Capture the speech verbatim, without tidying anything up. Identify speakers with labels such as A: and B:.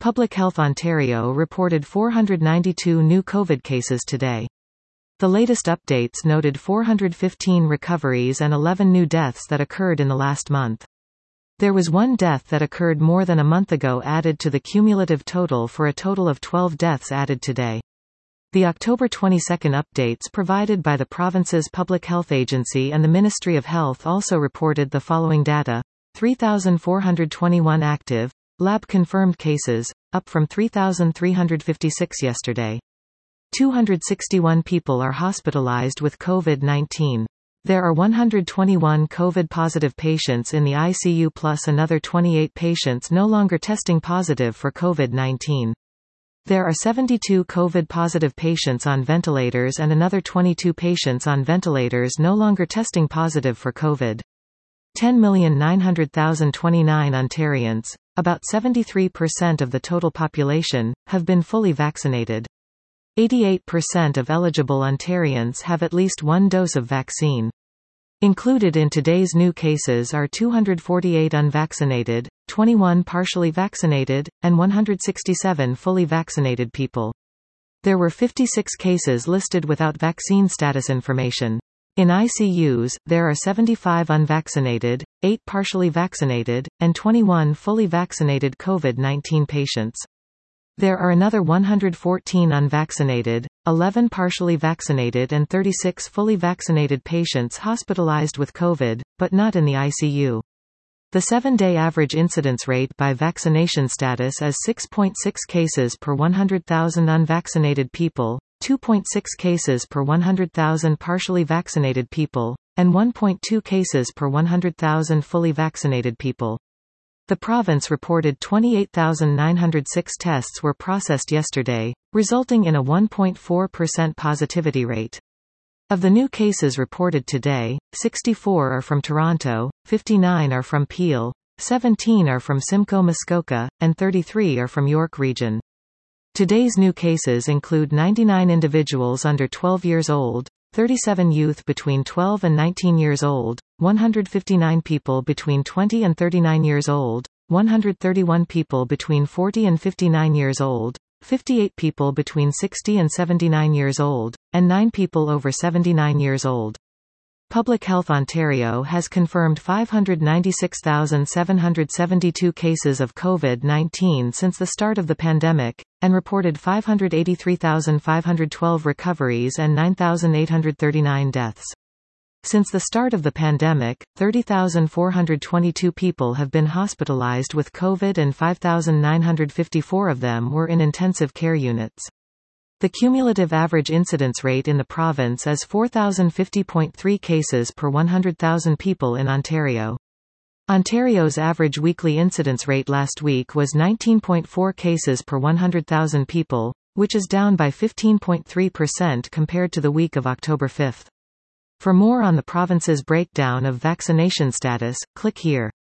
A: Public Health Ontario reported four hundred ninety-two new COVID cases today. The latest updates noted four hundred fifteen recoveries and eleven new deaths that occurred in the last month. There was one death that occurred more than a month ago added to the cumulative total for a total of twelve deaths added today. The October twenty-second updates provided by the province's Public Health Agency and the Ministry of Health also reported the following data: three thousand four hundred twenty-one active, lab-confirmed cases, up from three thousand three hundred fifty-six yesterday. two hundred sixty-one people are hospitalized with COVID nineteen. There are one hundred twenty-one COVID-positive patients in the I C U plus another twenty-eight patients no longer testing positive for COVID nineteen. There are seventy-two COVID-positive patients on ventilators and another twenty-two patients on ventilators no longer testing positive for COVID. ten million nine hundred thousand twenty-nine Ontarians, about seventy-three percent of the total population, have been fully vaccinated. eighty-eight percent of eligible Ontarians have at least one dose of vaccine. Included in today's new cases are two hundred forty-eight unvaccinated, twenty-one partially vaccinated, and one hundred sixty-seven fully vaccinated people. There were fifty-six cases listed without vaccine status information. In I C Us, there are seventy-five unvaccinated, eight partially vaccinated, and twenty-one fully vaccinated COVID nineteen patients. There are another one hundred fourteen unvaccinated, eleven partially vaccinated and thirty-six fully vaccinated patients hospitalized with COVID, but not in the I C U. The seven-day average incidence rate by vaccination status is six point six cases per one hundred thousand unvaccinated people, two point six cases per one hundred thousand partially vaccinated people, and one point two cases per one hundred thousand fully vaccinated people. The province reported twenty-eight thousand nine hundred six tests were processed yesterday, resulting in a one point four percent positivity rate. Of the new cases reported today, sixty-four are from Toronto, fifty-nine are from Peel, seventeen are from Simcoe Muskoka, and thirty-three are from York Region. Today's new cases include ninety-nine individuals under twelve years old, thirty-seven youth between twelve and nineteen years old, one hundred fifty-nine people between twenty and thirty-nine years old, one hundred thirty-one people between forty and fifty-nine years old, fifty-eight people between sixty and seventy-nine years old, and nine people over seventy-nine years old. Public Health Ontario has confirmed five hundred ninety-six thousand seven hundred seventy-two cases of COVID nineteen since the start of the pandemic, and reported five hundred eighty-three thousand five hundred twelve recoveries and nine thousand eight hundred thirty-nine deaths. Since the start of the pandemic, thirty thousand four hundred twenty-two people have been hospitalized with COVID and five thousand nine hundred fifty-four of them were in intensive care units. The cumulative average incidence rate in the province is four thousand fifty point three cases per one hundred thousand people in Ontario. Ontario's average weekly incidence rate last week was nineteen point four cases per one hundred thousand people, which is down by fifteen point three percent compared to the week of October fifth. For more on the province's breakdown of vaccination status, click here.